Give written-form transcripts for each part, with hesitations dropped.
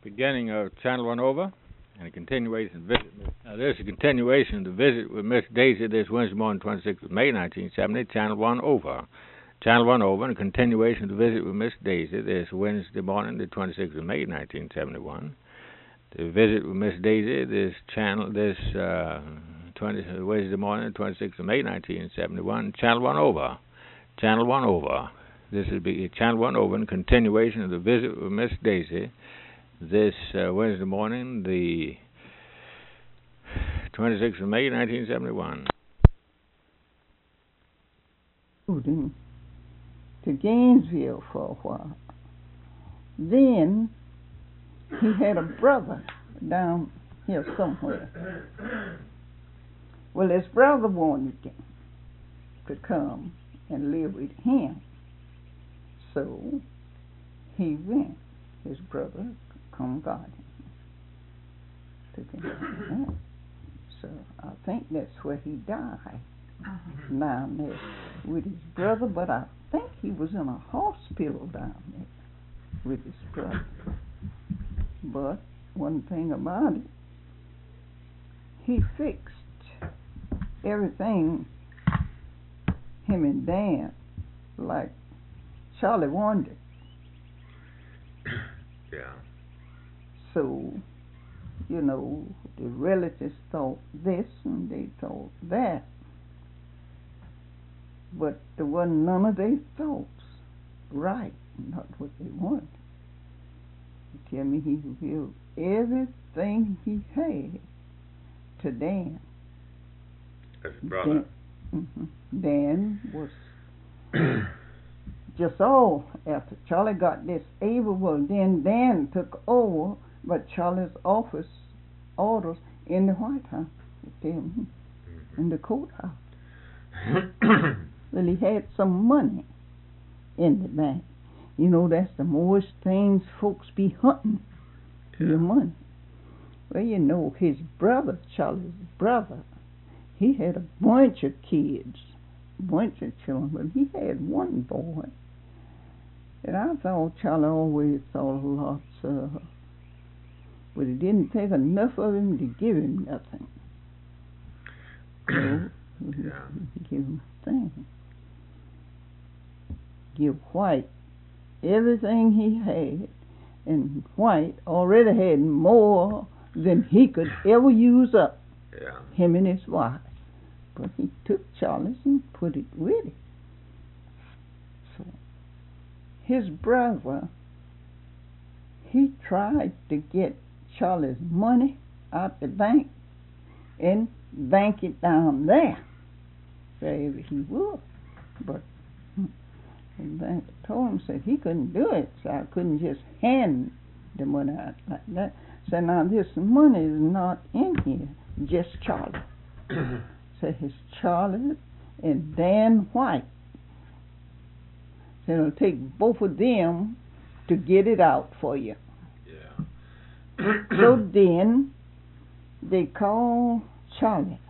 beginning of Channel One Over and a continuation visit. This is a continuation of the visit with Miss Daisy this Wednesday morning, 26th of May, 1970, Channel One Over. Channel One Over and a continuation of the visit with Miss Daisy this Wednesday morning, the 26th of May, 1971. The visit with Miss Daisy Wednesday morning, 26th of May, 1971, Channel One Over. Channel One Over. This will be Channel One Over and continuation of the visit with Miss Daisy this Wednesday morning, the 26th of May, 1971. Moved him to Gainesville for a while. Then he had a brother down here somewhere. Well, his brother wanted him to come and live with him. So he went. His brother come got him. Took him down. So I think that's where he died. Down there with his brother, but I think he was in a hospital down there with his brother. But one thing about it, he fixed everything, him and Dan, like Charlie wanted. Yeah. So, you know, the relatives thought this and they thought that. But there wasn't none of their thoughts right, not what they wanted. He tell me he revealed everything he had to Dan. That's his brother. Dan was just all after Charlie got this able. Well, then Dan took over, but Charlie's office orders in the White House with him in the courthouse. Well, he had some money in the bank. You know, that's the most things folks be hunting, your money. Well, you know, his brother, Charlie's brother, he had a bunch of kids, bunch of children, but he had one boy. And I thought Charlie always thought lots of her. But it didn't take enough of him to give him nothing. So, give him things. Give White everything he had, and White already had more than he could ever use up. Yeah. Him and his wife. But he took Charlie's and put it with him. So his brother, he tried to get Charlie's money out the bank and bank it down there, wherever he was. But the bank told him, said he couldn't do it, so I couldn't just hand the money out like that. So now this money is not in here, just Charlie. So it's Charlie and Dan White. So it'll take both of them to get it out for you. Yeah. So then they called Charlie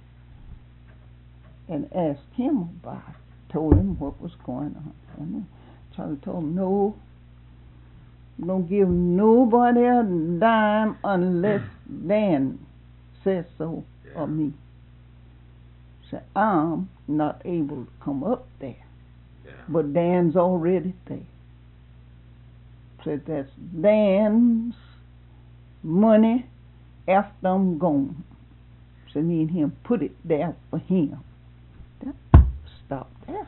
and asked him about it, told him what was going on. And Charlie told him, no, don't give nobody a dime unless Dan says so or me. So I'm not able to come up there. Yeah. But Dan's already there. So that's Dan's money after I'm gone. So me and him put it there for him. Stop that.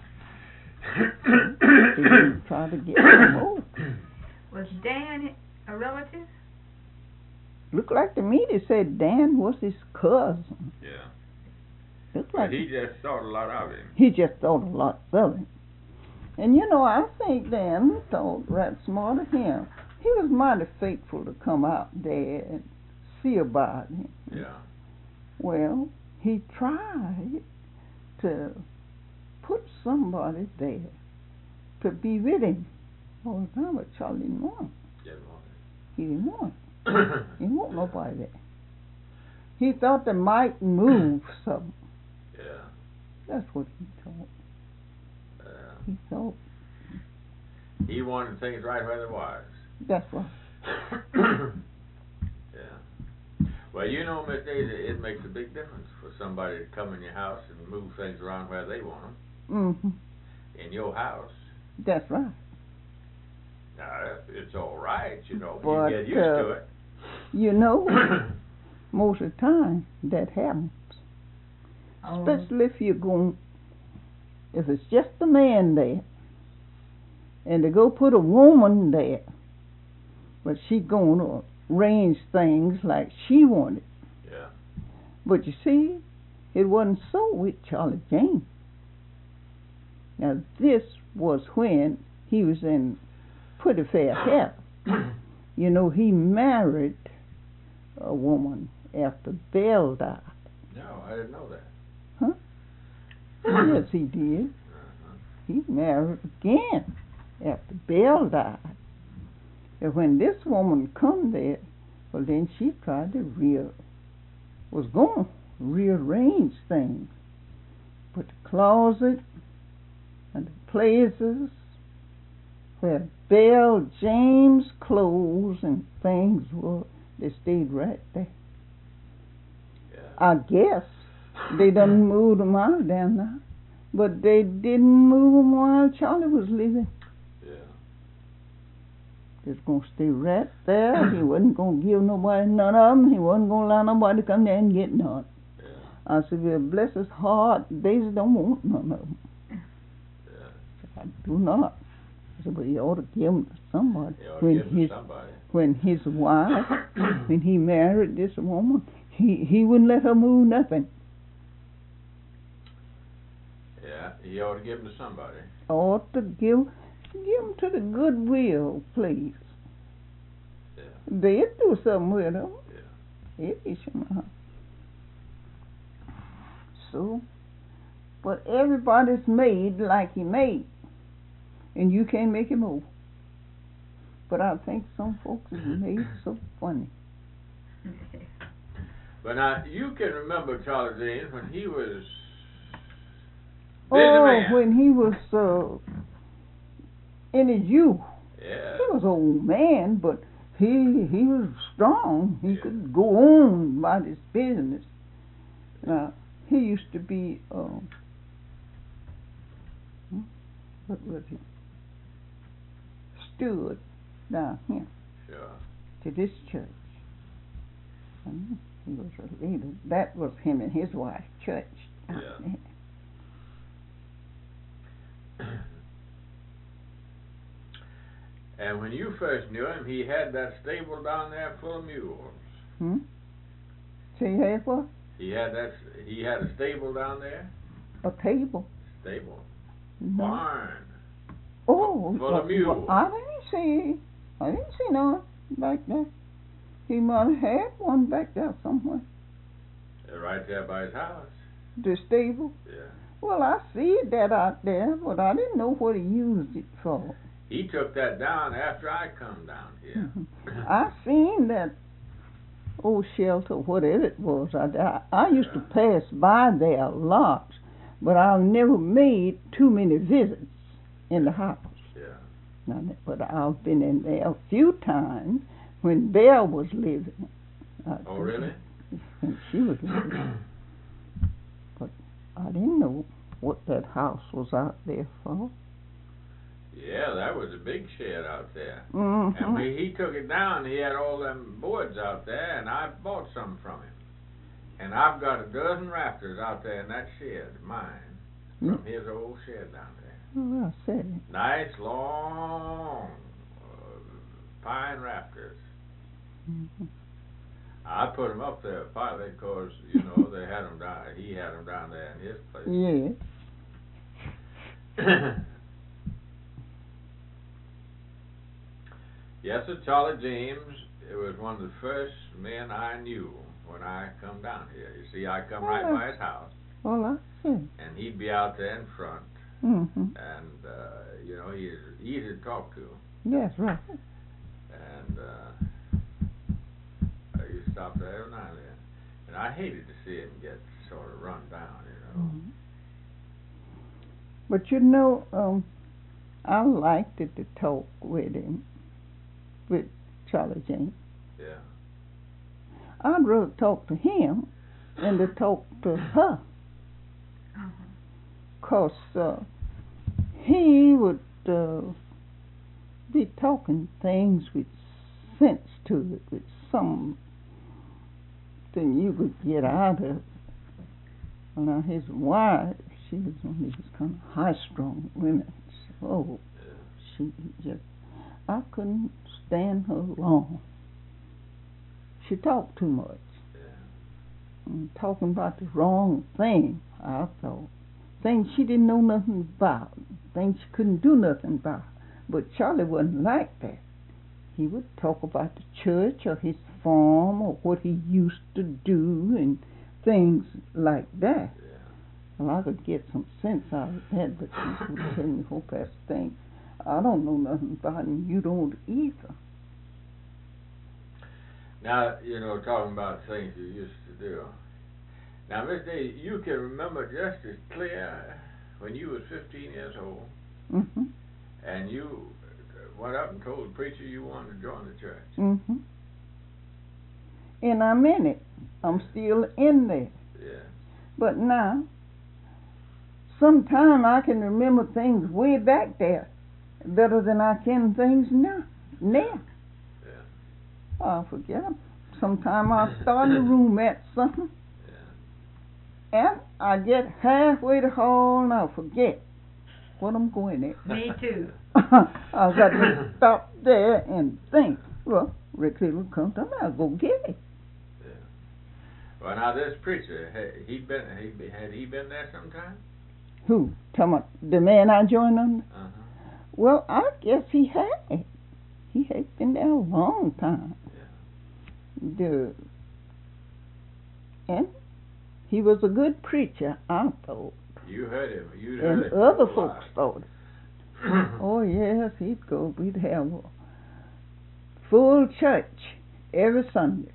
They didn't try to get him over. Was Dan a relative? Looked like to me they said Dan was his cousin. Yeah. Looked like he just thought a lot of him. He just thought a lot of him. And you know, I think Dan thought right smart of him. He was mighty faithful to come out there and see about him. Yeah. Well, he tried to put somebody there to be with him all the time, but Charlie didn't want him. He didn't want him. He didn't want nobody there. He thought they might move something. Yeah. That's what he thought. He thought. He wanted things right where there was. That's right. Yeah. Well, you know, Miss Daisy, it makes a big difference for somebody to come in your house and move things around where they want them. Mm-hmm. In your house. That's right. Now, it's all right, you know. But, you get used to it. You know, most of the time that happens. Especially if you're going, if it's just a man there, and to go put a woman there, but she gonna arrange things like she wanted. Yeah. But you see, it wasn't so with Charlie James. Now this was when he was in pretty fair health. You know, he married a woman after Belle died. No, I didn't know that. Huh? Yes, he did. Uh-huh. He married again after Belle died. And when this woman come there, well, then she tried to rearrange things. Put the closet and the places where Belle James clothes and things were, they stayed right there. Yeah. I guess they done moved them out of there now, but they didn't move them while Charlie was living. Yeah. They was going to stay right there. He wasn't going to give nobody none of them. He wasn't going to allow nobody to come there and get none. Yeah. I said, well, bless his heart, Daisy don't want none of them. Yeah. I do not. I said, but he ought to give them to somebody. He ought to give them to somebody. When his wife, when he married this woman, he wouldn't let her move nothing. Yeah, he ought to give them to somebody. Ought to give them to the Goodwill place. Yeah. They'd do something with them. Yeah. So, but everybody's made like he made, and you can't make him move. But I think some folks is made so funny. But now, you can remember Charlie James when he was when he was in his youth. Yeah. He was an old man, but he was strong. He could go on about his business. He used to be what was he? Steward down here. Sure. To this church. And he was a leader. That was him and his wife, church. Yeah. And when you first knew him, he had that stable down there full of mules. So he had what? He had a stable down there. A table. Stable. No. Barn. Oh, full of mules. I didn't see none back there. He might have had one back there somewhere. Right there by his house. The stable? Yeah. Well, I see that out there, but I didn't know what he used it for. He took that down after I come down here. I seen that old shelter, whatever it was. I used to pass by there a lot, but I've never made too many visits in the house. Yeah. But I've been in there a few times when Belle was living. Oh, really? When she was living. But I didn't know what that house was out there for. Yeah, that was a big shed out there. Mm-hmm. And when he took it down, he had all them boards out there, and I bought some from him. And I've got a dozen rafters out there in that shed, mine, from his old shed down there. Oh, I see. Nice, long pine rafters. Mm-hmm. I put them up there partly because, you know, they had them down. He had them down there in his place. Yeah. Yes, sir, Charlie James, it was one of the first men I knew when I come down here. You see, I come right by his house. Well, I see. And he'd be out there in front. Mm-hmm. And, you know, he's easy to talk to. Yes, right. And I used to stop there every now and then. And I hated to see him get sort of run down, you know. Mm-hmm. But, you know, I liked it to talk with him, with Charlie James. Yeah. I'd rather talk to him than to talk to her. Uh-huh. 'Cause he would be talking things with sense to it, with something you could get out of it. Well, now his wife, she was one of these kind of high-strung women. So, she just, I couldn't stand her long. She talked too much. And talking about the wrong thing, I thought. Things she didn't know nothing about. Things she couldn't do nothing about. But Charlie wasn't like that. He would talk about the church or his farm or what he used to do and things like that. Well, I could get some sense out of that, but he would tell me whole past thing. I don't know nothing about it, and you don't either. Now, talking about things you used to do. Now, Miss Day, you can remember just as clear when you was 15 years old, Mm-hmm. and you went up and told the preacher you wanted to join the church. Mm-hmm. And I'm in it. I'm still in there. Yeah. But now, sometime I can remember things way back there better than I can things now. Yeah. I forget them. Sometime I start in the room at something, and I get halfway the hall and I forget what I'm going at. Me too. I got to stop there and think. Well, Rick will come to me. I'll go get it. Yeah. Well, now this preacher, had he been there sometime? Who? Talking about the man I joined under? Uh-huh. Well, I guess he had. He had been there a long time. And he was a good preacher, I thought. You heard him. You and heard it. Other folks thought it. Oh yes, he'd go. We'd have a full church every Sunday.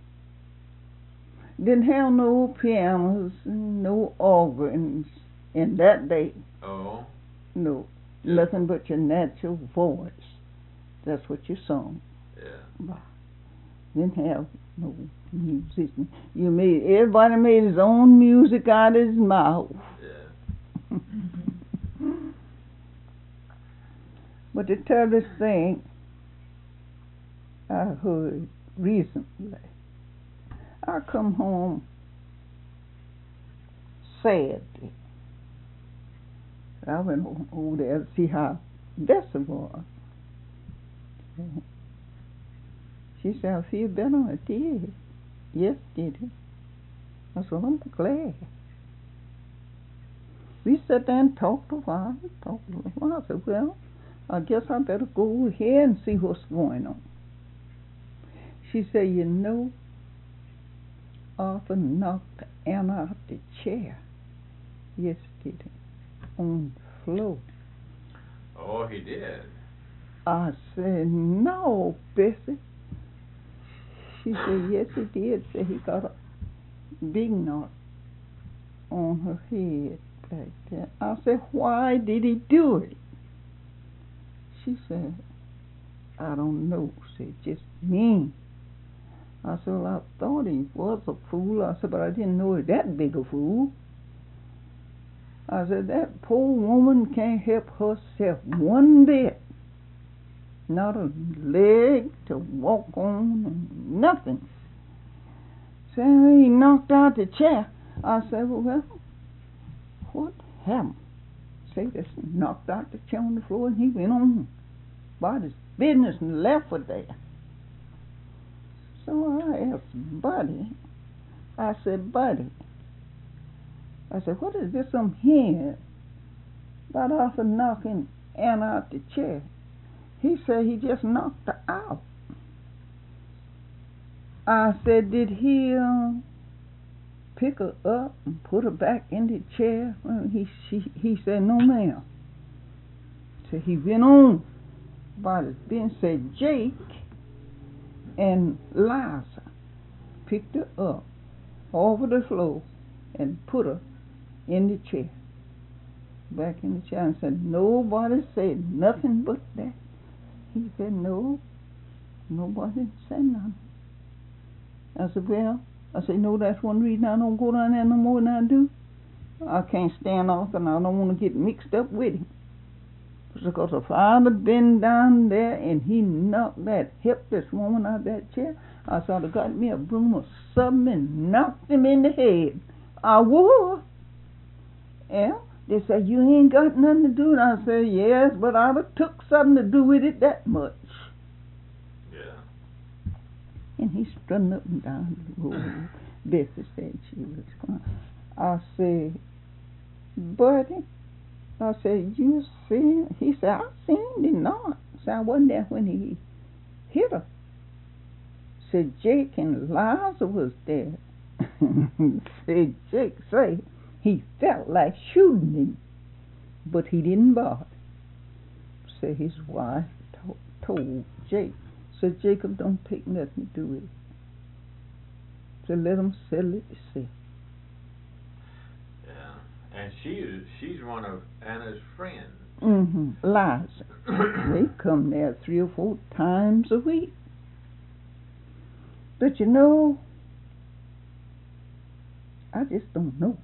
Didn't have no pianos and no organs in that day. Oh. No, nothing but your natural voice. That's what you sung. Yeah. Didn't have no musician. Everybody made his own music out of his mouth. Yeah. But to tell this thing, I heard recently. I come home Saturday. I went over there to see how Bessie was. She said, I feel better. I did. Yes, did it? I said, well, I'm glad. We sat there and talked a while. I said, well, I guess I better go over here and see what's going on. She said, Arthur knocked Anna out the chair. Yes, did it? On the floor. Oh, he did. I said, no, Bessie. She said, yes, he did. Said he got a big knot on her head back there. I said, why did he do it? She said, I don't know. Said, just mean. I said, well, I thought he was a fool. I said, but I didn't know he was that big a fool. I said, that poor woman can't help herself one bit. Not a leg to walk on, and nothing. So he knocked out the chair. I said, well, what happened? Say, this knocked out the chair on the floor, and he went on about his business and left her there. So I asked Buddy. I said, Buddy, what is this I'm hearing about Arthur knocking Anna out the chair? He said he just knocked her out. I said, did he pick her up and put her back in the chair? Well, he said, no, ma'am. So he went on about his business. Said Jake and Liza picked her up over the floor and put her in the chair. Back in the chair, and said, nobody said nothing but that. He said, no, Nobody didn't say nothing. I said, well, no, that's one reason I don't go down there no more than I do. I can't stand off and I don't want to get mixed up with him. Because if I'd have been down there and he knocked that helpless woman out of that chair, I thought I'd got me a broom or something and knocked him in the head. I would. Yeah. They said, you ain't got nothing to do with it. I said, yes, but I'd have took something to do with it that much. Yeah. And he's strutting up and down the road. Bessie said she was crying. I said, buddy, I said, you seen? He said, I seen him not. I said, I wasn't there when he hit her. Said, Jake and Liza was there. Said, Jake say he felt like shooting him, but he didn't bother. Said his wife told Jake, said, Jacob don't take nothing to do with it. So let him settle it himself. Yeah, and she's one of Anna's friends. Liza. They come there 3 or 4 times a week. But you know, I just don't know.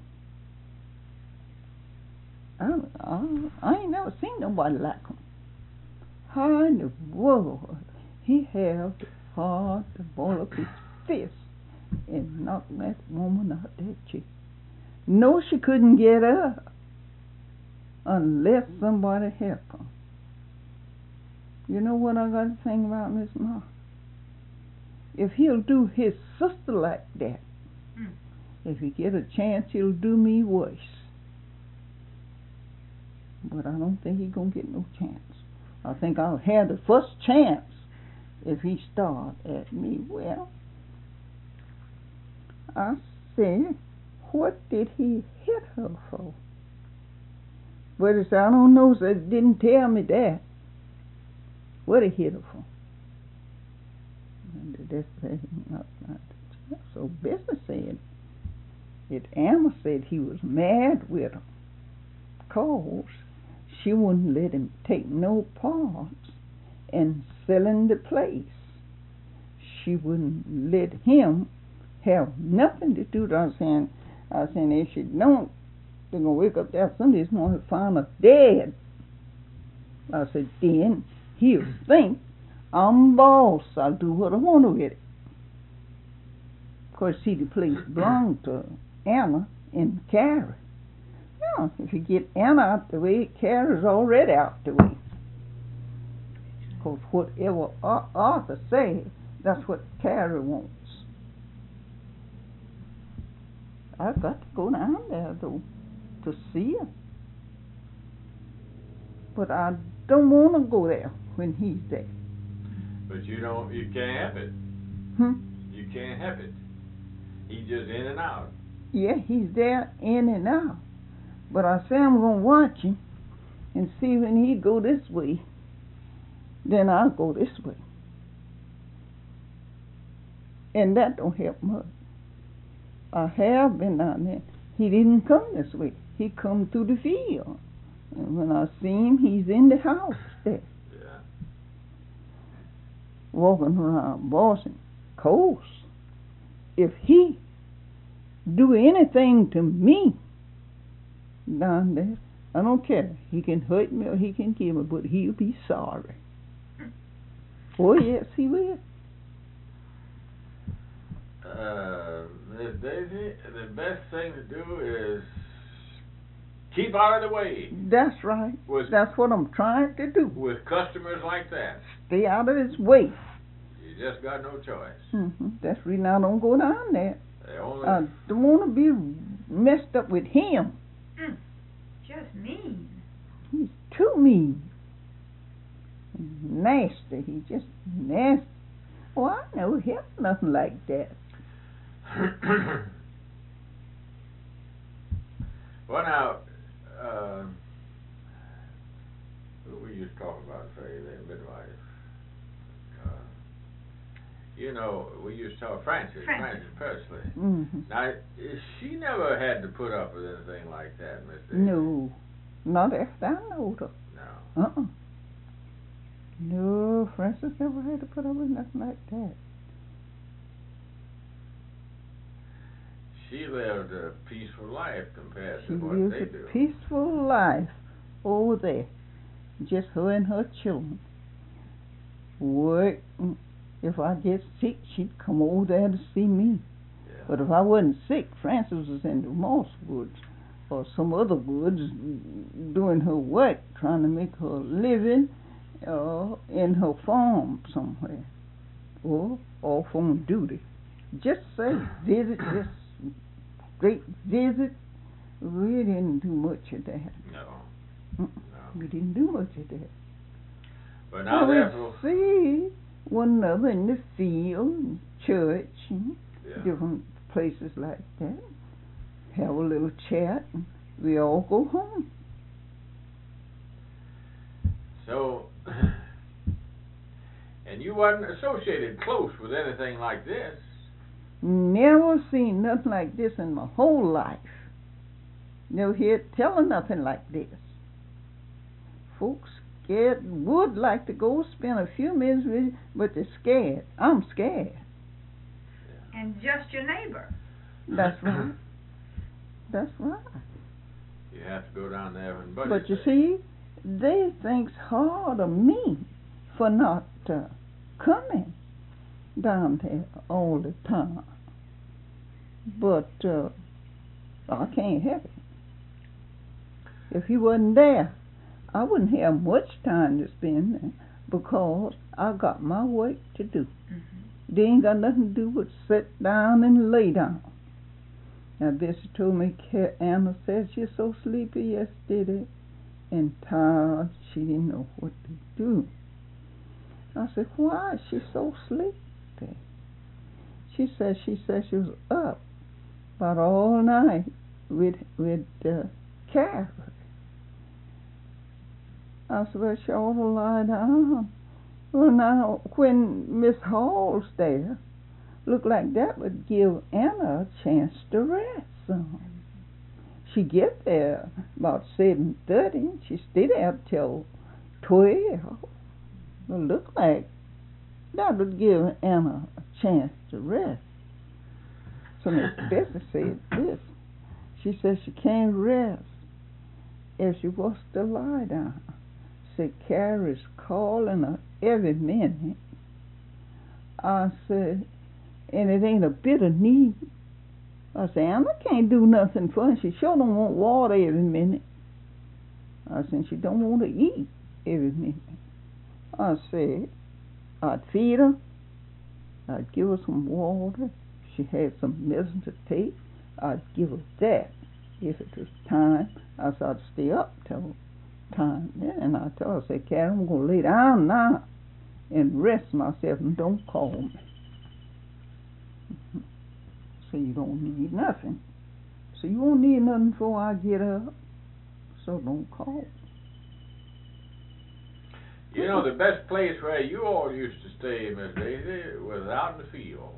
I ain't never seen nobody like him. How in the world he had the heart to ball up his fist and knock that woman out that chair? No, she couldn't get up unless somebody helped her. You know what I got to think about, Miss Ma? If he'll do his sister like that, if he get a chance, he'll do me worse. But I don't think he's going to get no chance. I think I'll have the first chance if he start at me. Well, I said, what did he hit her for? But he said, I don't know, so it didn't tell me that. What he hit her for? And that's not. So Bessie said that Emma said he was mad with her, 'cause she wouldn't let him take no parts in selling the place. She wouldn't let him have nothing to do with her. I was saying, if she don't, they're going to wake up there Sunday morning and find her dead. I said, then he'll think I'm boss. I'll do what I want with it. Of course, see, the place belonged to Anna and Carrie. Now, if you get Anna out the way, Carrie's already out the way. Because whatever Arthur says, that's what Carrie wants. I've got to go down there, though, to see her. But I don't want to go there when he's there. But you can't help it. You can't help it. He's just in and out. Yeah, he's there in and out. But I say I'm going to watch him and see when he go this way, then I'll go this way. And that don't help much. I have been down there. He didn't come this way. He come through the field. And when I see him, he's in the house there. Yeah. Walking around bossing. Of course, if he do anything to me down there, I don't care. He can hurt me or he can kill me, but he'll be sorry. Oh, yes, he will. Miss Daisy, the best thing to do is keep out of the way. That's right. That's what I'm trying to do. With customers like that. Stay out of his way. You just got no choice. That's the reason I don't go down there. I don't want to be messed up with him. Just mean. He's too mean. Nasty. He's just nasty. Oh, I know him. Nothing like that. Well, now, we used to talk about, say, the midwife. You know, we used to talk Frances Presley. Now, she never had to put up with anything like that, Miss Daisy. No, not after I know her. No. No, But Frances never had to put up with nothing like that. She lived a peaceful life compared She to what lives they do. a peaceful life over there. Just her and her children. Work. If I get sick, she'd come over there to see me. Yeah. But if I wasn't sick, Frances was in the Moss Woods or some other woods doing her work, trying to make her living in her farm somewhere. Or off on duty. Just say visit, just straight visit. We didn't do much of that. No. We didn't do much of that. But now therefore, we see one another in the field, church, and different places like that. Have a little chat, and we all go home. So, and you wasn't associated close with anything like this. Never seen nothing like this in my whole life. Never heard tell of nothing like this. Folks scared, would like to go spend a few minutes with you, but they're scared. I'm scared. And just your neighbor. That's right. That's right. You have to go down there and buddy. But you see, they thinks hard of me for not coming down there all the time. But I can't help it. If he wasn't there, I wouldn't have much time to spend there because I got my work to do. Mm-hmm. They ain't got nothing to do but sit down and lay down. Now, Bessie told me, Anna said she's so sleepy yesterday and tired she didn't know what to do. I said, why is she so sleepy? She said she was up about all night with Catherine. I said, well, she ought to lie down. Well, now, when Miss Hall's there, looked like that would give Anna a chance to rest some. She get there about 7:30. She stay there till 12. It looked like that would give Anna a chance to rest. So Miss Bessie said this. She said she can't rest if she was to lie down. Said Carrie's calling her every minute. I said, and it ain't a bit of need. I said, Anna can't do nothing for her. She sure don't want water every minute. I said, she don't want to eat every minute. I said, I'd feed her. I'd give her some water. She had some medicine to take. I'd give her that. If it was time, I said, I'd stay up till time. And I told her, I said, Carrie, I'm going to lay down now and rest myself and don't call me. So you don't need nothing. So you won't need nothing before I get up. So don't call. You know, the best place where you all used to stay, Miss Daisy, was out in the field.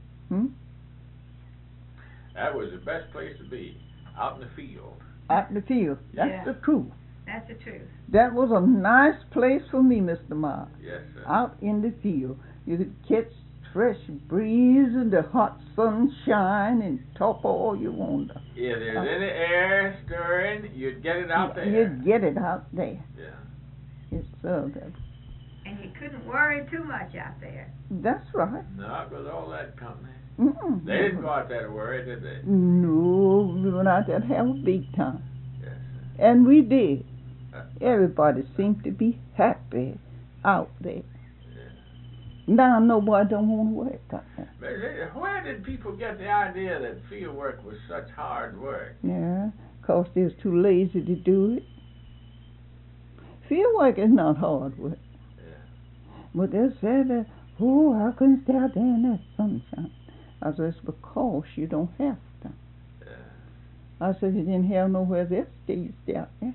That was the best place to be, out in the field. Out in the field. That's the truth. That's the truth. That was a nice place for me, Mr. Miles. Yes, sir. Out in the field. You could catch fresh breeze and the hot sunshine and talk all you want. If there's any air stirring, you'd get it out there. You'd get it out there. Yeah. Yes, sir. And you couldn't worry too much out there. That's right. Not with all that company. Mm-mm. They didn't go out there to worry, did they? No, we went out there to have a big time. Yes, sir. And we did. Everybody seemed to be happy out there. Now nobody don't want to work out there. But where did people get the idea that field work was such hard work? Yeah, 'cause they was too lazy to do it. Field work is not hard work. Yeah. But they said, oh, I couldn't stay out there in that sunshine. I said, it's because you don't have to. Yeah. I said, you didn't have nowhere else to stay out there.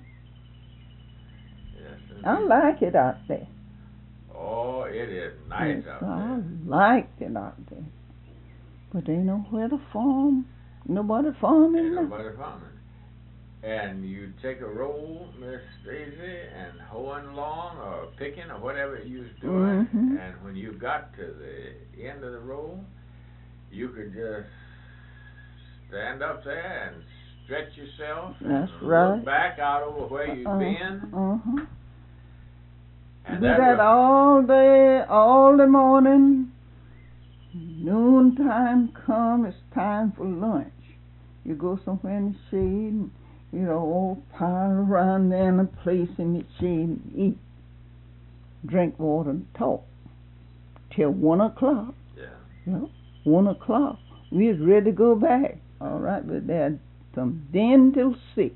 Yes, I like it out there. Oh, it is nice out I there. liked it out there. But they know where to farm. Nobody farming Ain't now. nobody farming. And you take a roll, Miss Daisy, and hoeing along or picking or whatever you was doing, and when you got to the end of the roll, you could just stand up there and stretch yourself and look back out over where you've been. And do that all day, all the morning. Noontime come, it's time for lunch. You go somewhere in the shade, and, all pile around there in a place in the shade and eat, drink water and talk till 1 o'clock. Yeah. 1 o'clock. We was ready to go back. All right, but then from then till 6.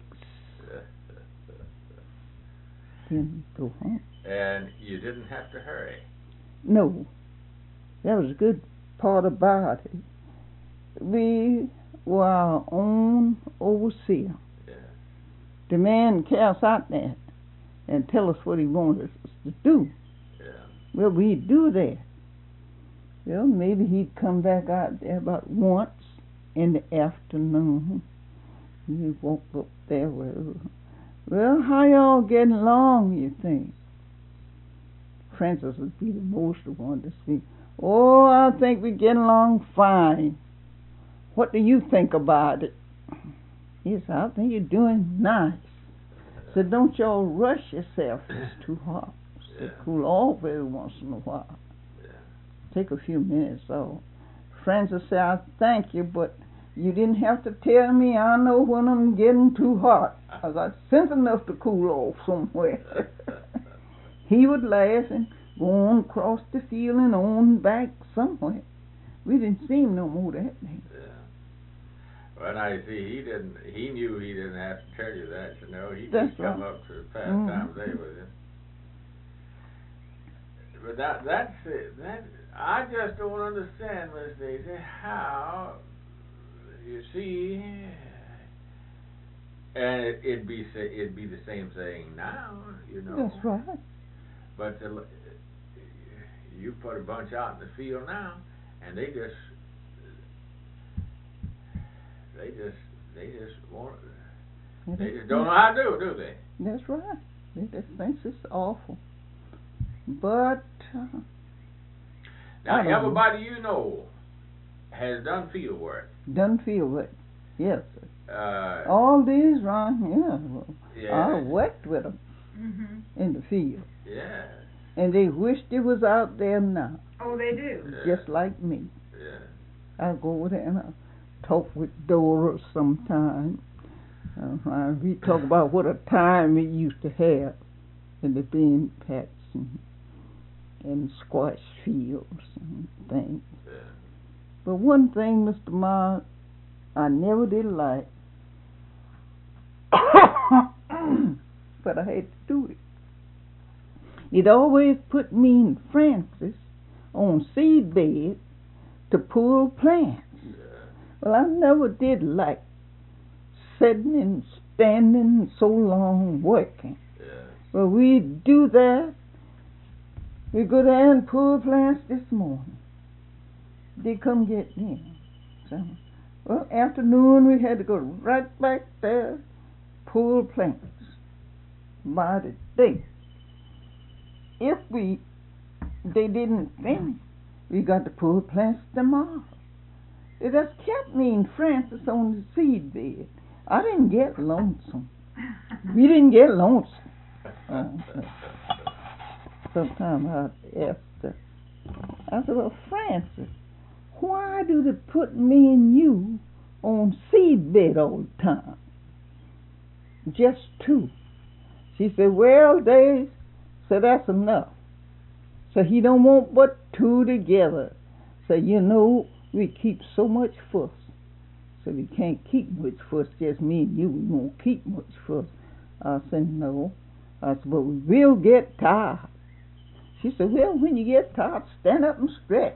Then go home. And you didn't have to hurry. No. That was a good part about it. We were our own overseer. Yeah. The man cast out there and tell us what he wanted us to do. Yeah. Well, we'd do that. Well, maybe he'd come back out there about once in the afternoon. We'd walk up there. Well, how y'all getting along, you think? Francis would be the most one to speak. Oh, I think we're getting along fine. What do you think about it? Yes, I think you're doing nice. So don't y'all rush yourself. It's too hot. So cool off every once in a while. Take a few minutes off. Francis said, I thank you, but you didn't have to tell me. I know when I'm getting too hot. I got sense enough to cool off somewhere. He would laugh and go on across the field and on back somewhere. We didn't see him no more that day. Yeah. Well, I see he knew he didn't have to tell you that, He That's just come up to the pastime day with him. But that's it. I just don't understand, Miss Daisy, how, you see, and it'd be the same thing now, That's right. But you put a bunch out in the field now, and they just don't know how to do it, do they? That's right. They just think it's awful. But now everybody you know has done field work. Done field work, yes. All these around here, I worked with them in the field. Yeah. And they wished it was out there now. Oh, they do. Just like me. Yeah. I go over there and I talk with Dora sometime. We talk about what a time we used to have in the bean patch and squash fields and things. Yeah. But one thing, Mr. Miles, I never did like, but I had to do it. It always put me and Francis on seed bed to pull plants. Yeah. Well, I never did like sitting and standing so long working. Yeah. Well, we'd do that. We go there and pull plants this morning. They come get me. So, well, afternoon we had to go right back there, pull plants by the day. If they didn't finish, we got to pull plants tomorrow. It just kept me and Francis on the seed bed. I didn't get lonesome. We didn't get lonesome. Sometimes I'd ask her, I said, well, Francis, why do they put me and you on seed bed all the time? Just two. She said, well, Dave, so that's enough. So he don't want but two together. So we keep so much fuss. So we can't keep much fuss, just me and you, we won't keep much fuss. I said, no. I said, but we will get tired. She said, well, when you get tired, stand up and stretch.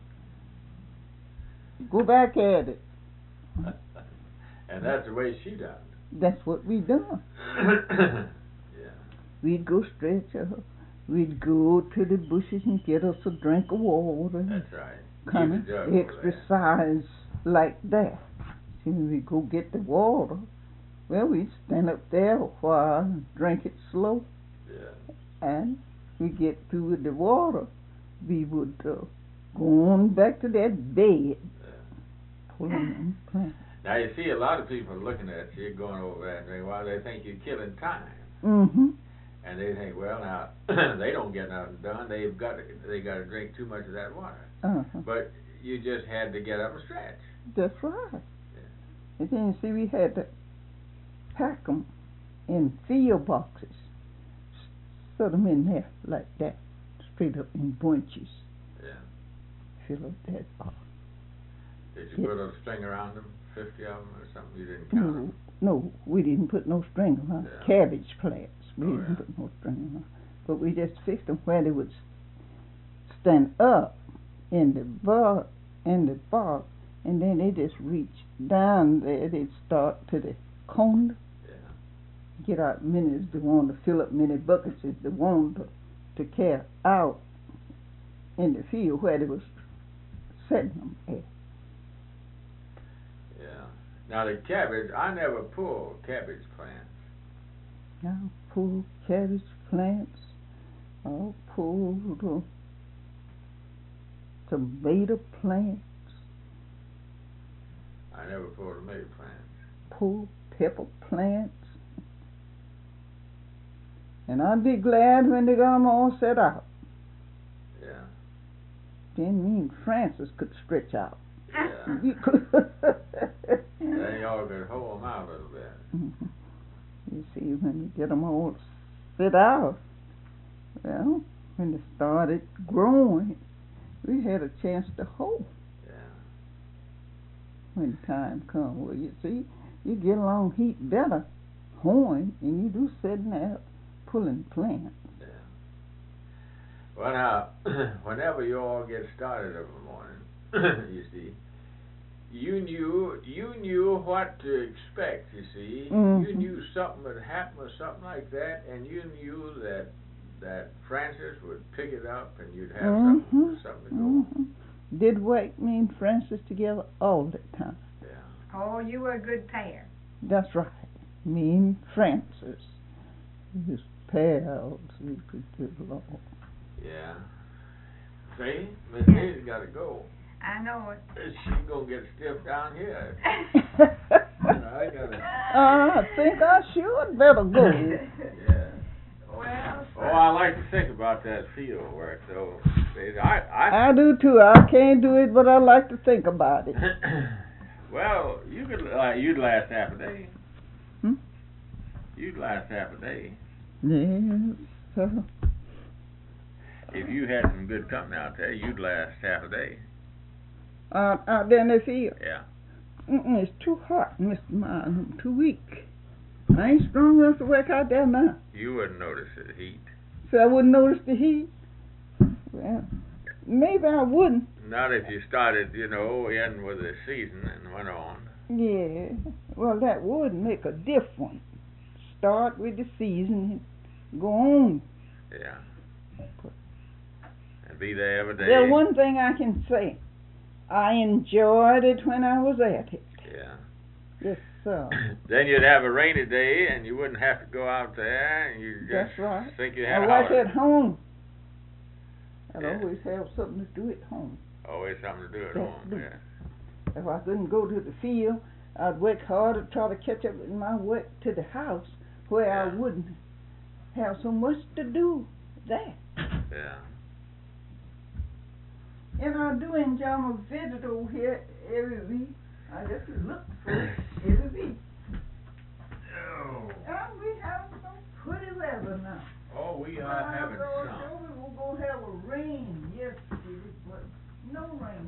Go back at it. And that's the way she done. That's what we done. Yeah. We'd go stretch her. We'd go to the bushes and get us a drink of water. That's right. Kind of exercise like that. So we'd go get the water Well, we'd stand up there a while and drink it slow. Yeah. And we get through with the water. We would go on back to that bed. Pulling them plants. Now you see a lot of people looking at you going over there and saying, well, they think you're killing time. Mm-hmm. And they think, well, now they don't get nothing done. They got to drink too much of that water. Uh-huh. But you just had to get up and stretch. That's right. Yeah. And then you see, we had to pack them in field boxes, set them in there like that, straight up in bunches. Yeah. Fill up that box. Did you put a string around them, 50 of them or something? You didn't count them? No, we didn't put no string around cabbage plants. We didn't put no string around. But we just fixed them where they would stand up in the bark, and then they just reach down there. They'd start to the corner. Yeah. Get out many as they want to fill up many buckets as they want to carry out in the field where they was setting them at. Yeah. Now the cabbage, I never pulled cabbage plants. Now pull cabbage plants. I'll pull tomato plants. I never pulled tomato plants. Pull pepper plants. And I'd be glad when they got them all set out. Yeah. Then me and Francis could stretch out. Yeah. We could. Then y'all could hold them out a little bit. Mm-hmm. You see, when you get them all set out, well, when they started growing, we had a chance to hold. Yeah. When time come, well, you see, you get along heat better hoeing than you do sitting there pulling plants. Yeah. Well, now, whenever you all get started every morning, you see, you knew what to expect, you see. Mm-hmm. You knew something would happen or something like that, and you knew that Francis would pick it up and you'd have something to go on. Did wake me and Francis together all the time. Yeah. Oh, you were a good pair. That's right. Me and Francis. We was pals. We could get along. Yeah. See, Miss Daisy's got to go. I know it. She's going to get stiff down here. I got to... I think I should better go. Yeah. Well, Oh, I like to think about that field work, though. I do too. I can't do it, but I like to think about it. Well, you'd last half a day. Hmm? You'd last half a day. Yes. If you had some good company out there, you'd last half a day. Out there in the field? Yeah. It's too hot, Mr. Miles. I'm too weak. I ain't strong enough to work out there now. You wouldn't notice the heat. So I wouldn't notice the heat? Well, maybe I wouldn't. Not if you started, in with the season and went on. Yeah. Well, that would make a difference. Start with the season and go on. Yeah. And be there every day. There's one thing I can say. I enjoyed it when I was at it. Yeah. Yes, sir. Then you'd have a rainy day and you wouldn't have to go out there and you just That's right. think you had I a like holiday. at home. I'd Yeah. always have something to do at home. Always something to do at Yeah, home, do. yeah. If I couldn't go to the field, I'd work hard to try to catch up with my work to the house where I Yeah. wouldn't have so much to do there. Yeah. And I do enjoy my visit over here every week. I just look for it every week. Oh. And we have some pretty weather now. Oh, we are having some. We were going to have a rain yesterday, but no rain.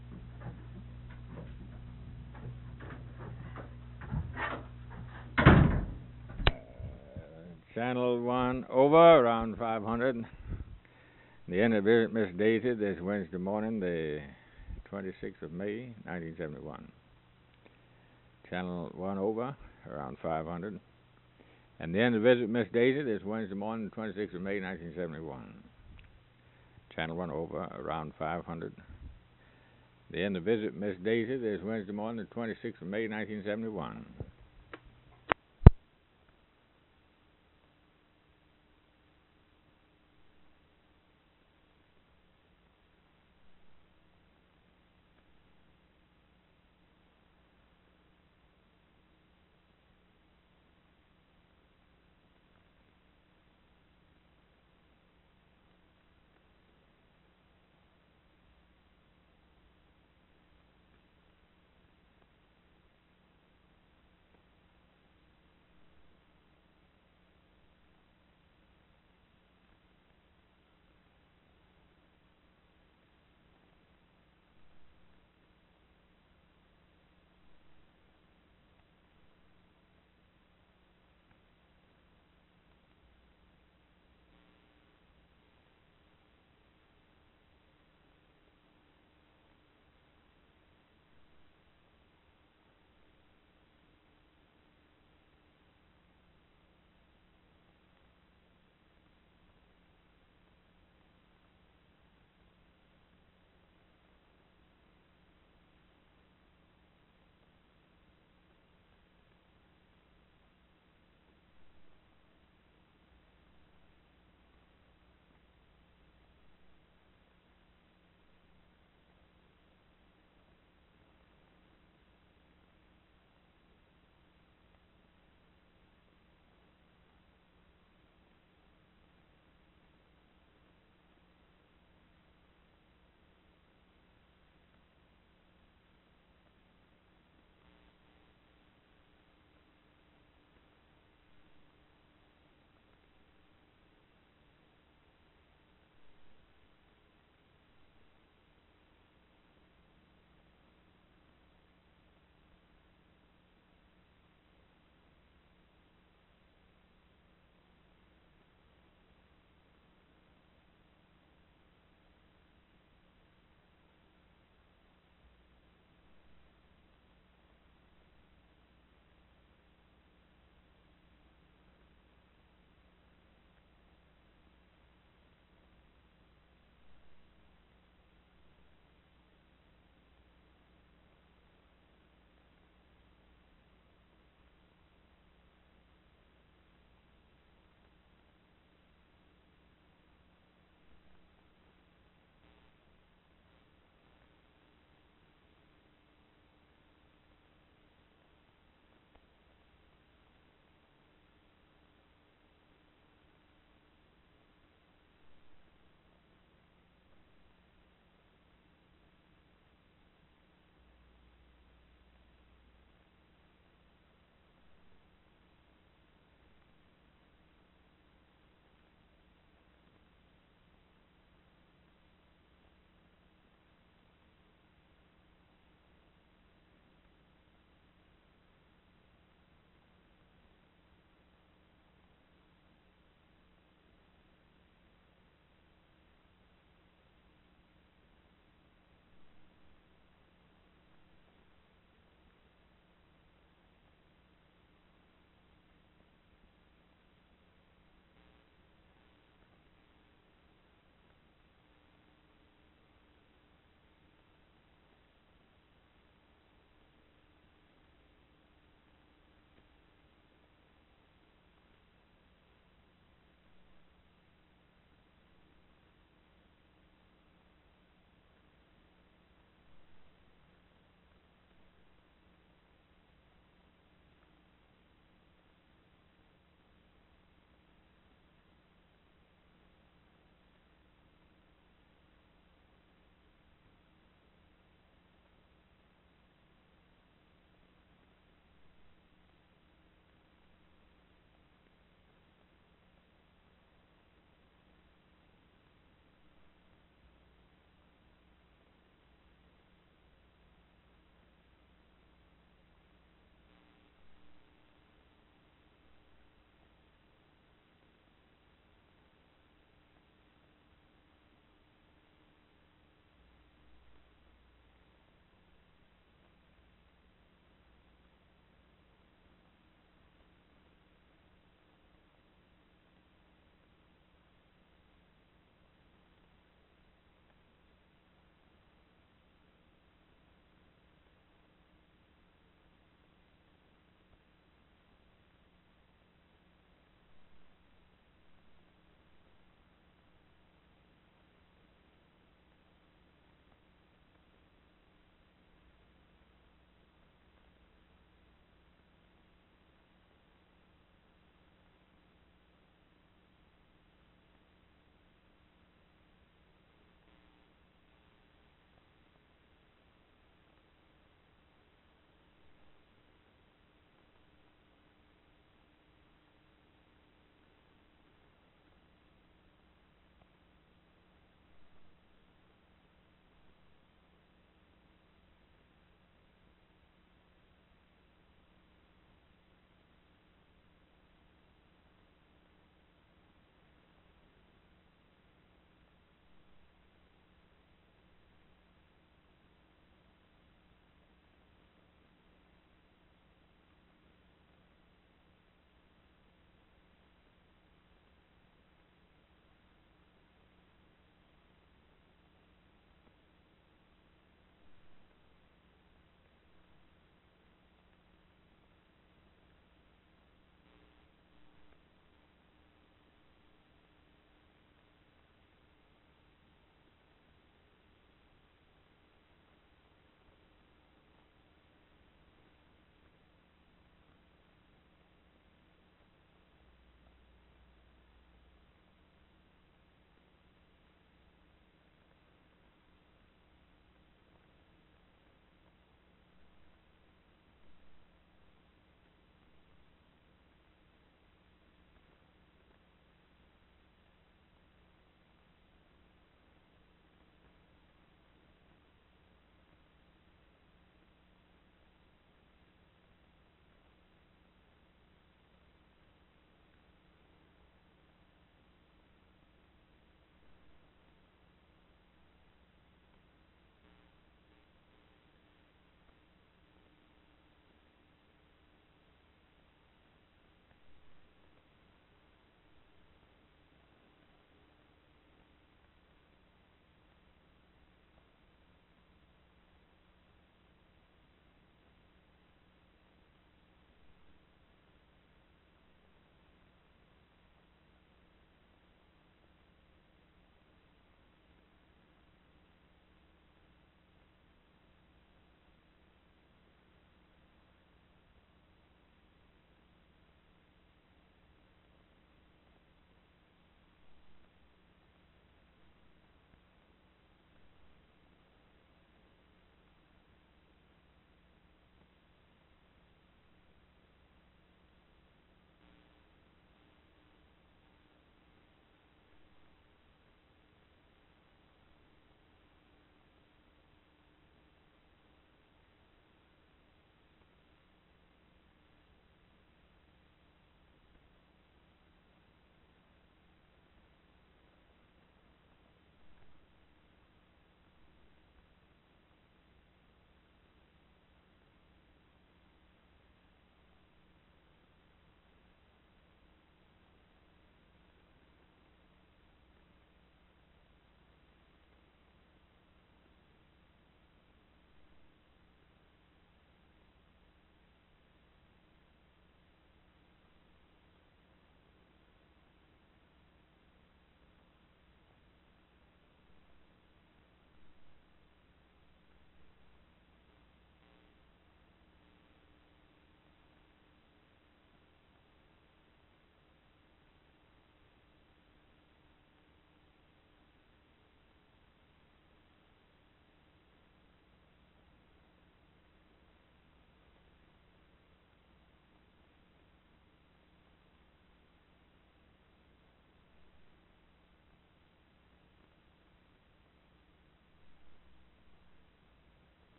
Channel 1 over, around 500. The end of visit, Miss Daisy, this Wednesday morning, the 26th of May, 1971. Channel 1 over, around 500. And the end of visit, Miss Daisy, this Wednesday morning, the 26th of May, 1971. Channel 1 over, around 500. The end of visit, Miss Daisy, this Wednesday morning, the 26th of May, 1971.